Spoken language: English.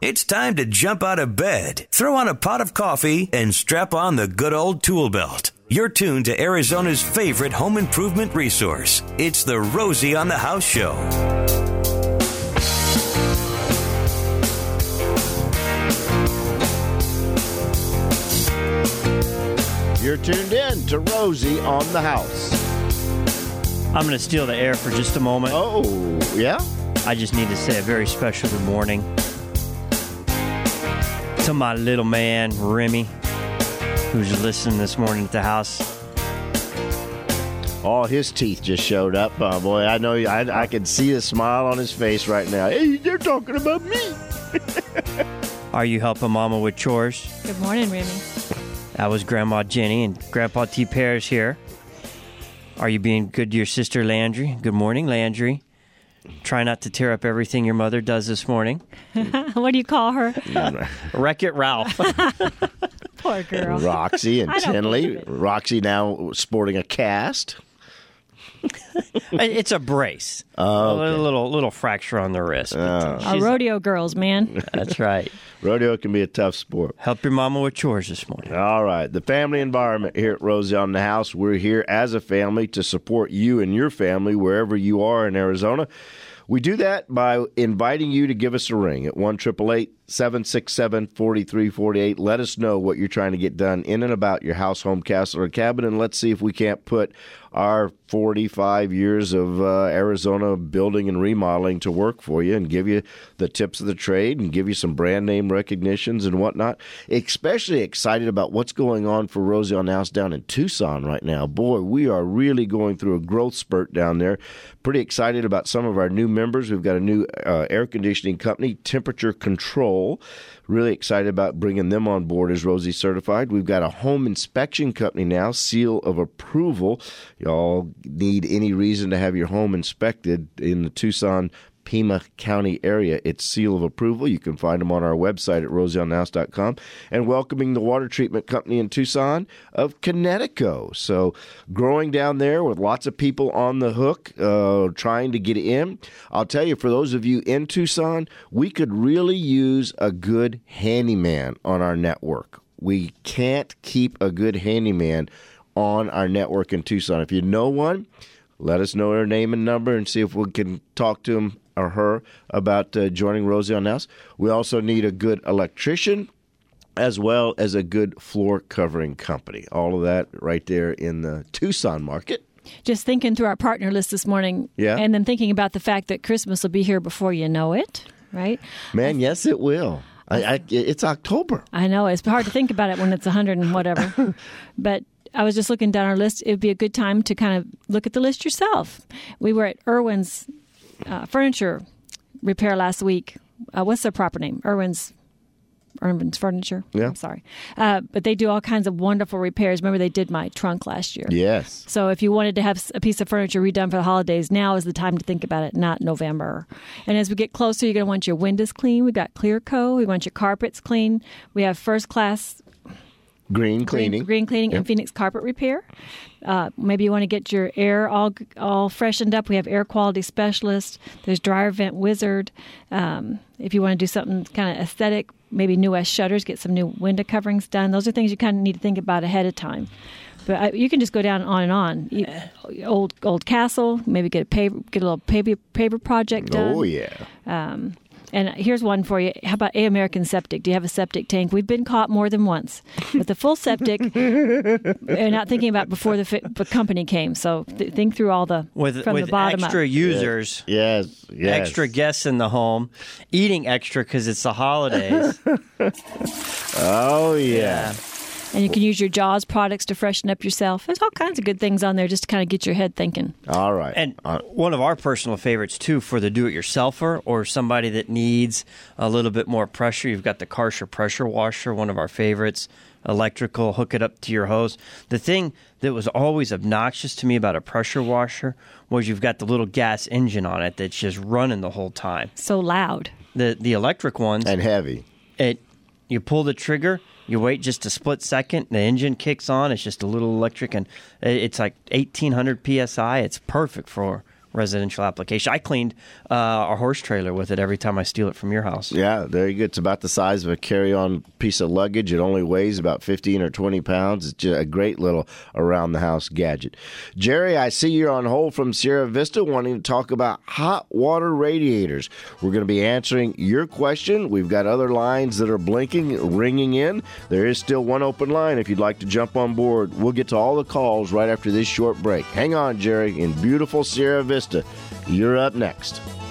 It's time to jump out of bed, throw on a pot of coffee, and strap on the good old tool belt. You're tuned to Arizona's favorite home improvement resource. It's the Rosie on the House Show. You're tuned in to Rosie on the House. I'm going to steal the air for just a moment. Oh, yeah? I just need to say a very special good morning to my little man, Remy, who's listening this morning at the house. Oh, his teeth just showed up. Oh, boy, I know. I can see the smile on his face right now. Hey, they're talking about me. Are you helping Mama with chores? Good morning, Remy. That was Grandma Jenny, and Grandpa T. Pear's here. Are you being good to your sister, Landry? Good morning, Landry. Try not to tear up everything your mother does this morning. What do you call her? Wreck-It Ralph. Poor girl. Roxy and Tinley. Roxy now sporting a cast. It's a brace. Oh, okay. A little fracture on the wrist. Our rodeo girls, man. That's right. Rodeo can be a tough sport. Help your mama with chores this morning. All right. The family environment here at Rosie on the House. We're here as a family to support you and your family wherever you are in Arizona. We do that by inviting you to give us a ring at 1-888-767-4348. Let us know what you're trying to get done in and about your house, home, castle, or cabin, and let's see if we can't put our 45 years of Arizona building and remodeling to work for you and give you the tips of the trade and give you some brand name recognitions and whatnot. Especially excited about what's going on for Rosie on the House down in Tucson right now. Boy, we are really going through a growth spurt down there. Pretty excited about some of our new members. We've got a new air conditioning company, Temperature Control. Really excited about bringing them on board as Rosie certified. We've got a home inspection company now, Seal of Approval. Y'all need any reason to have your home inspected in the Tucson, Pima County area. It's Seal of Approval. You can find them on our website at rosieonthehouse.com. And welcoming the water treatment company in Tucson of Connecticut. So growing down there with lots of people on the hook trying to get in. I'll tell you, for those of you in Tucson, we could really use a good handyman on our network. We can't keep a good handyman on our network in Tucson. If you know one, let us know their name and number and see if we can talk to him or her about joining Rosie on the House. We also need a good electrician as well as a good floor covering company. All of that right there in the Tucson market. Just thinking through our partner list this morning, and then thinking about the fact that Christmas will be here before you know it, right? Man, yes, it will. It's October. I know. It's hard to think about it when it's 100 and whatever. But I was just looking down our list. It would be a good time to kind of look at the list yourself. We were at Irwin's furniture repair last week. What's their proper name? Irwin's Furniture? Yeah. I'm sorry. But they do all kinds of wonderful repairs. Remember, they did my trunk last year. Yes. So if you wanted to have a piece of furniture redone for the holidays, now is the time to think about it, not November. And as we get closer, you're going to want your windows clean. We've got Clear Co. We want your carpets clean. We have first class Green cleaning. Green cleaning and Phoenix carpet repair. Maybe you want to get your air all freshened up. We have air quality specialists. There's dryer vent wizard. If you want to do something kind of aesthetic, maybe new shutters, get some new window coverings done. Those are things you kind of need to think about ahead of time. But you can just go down on and on. Old Castle, maybe get a little paver project done. Oh yeah. And here's one for you. How about American Septic? Do you have a septic tank? We've been caught more than once with the full septic. They're not thinking about before the company came. So think through all the from the bottom up. With extra users, yes, extra guests in the home, eating extra because it's the holidays. Oh yeah. And you can use your Jaws products to freshen up yourself. There's all kinds of good things on there just to kind of get your head thinking. All right. And one of our personal favorites, too, for the do-it-yourselfer or somebody that needs a little bit more pressure, you've got the Karcher pressure washer, one of our favorites, electrical, hook it up to your hose. The thing that was always obnoxious to me about a pressure washer was you've got the little gas engine on it that's just running the whole time. So loud. The electric ones. And heavy. You pull the trigger. You wait just a split second, the engine kicks on. It's just a little electric, and it's like 1,800 PSI. It's perfect for residential application. I cleaned our horse trailer with it every time I steal it from your house. Yeah, there you go. It's about the size of a carry-on piece of luggage. It only weighs about 15 or 20 pounds. It's just a great little around-the-house gadget. Jerry, I see you're on hold from Sierra Vista wanting to talk about hot water radiators. We're going to be answering your question. We've got other lines that are blinking, ringing in. There is still one open line if you'd like to jump on board. We'll get to all the calls right after this short break. Hang on, Jerry, in beautiful Sierra Vista. You're up next.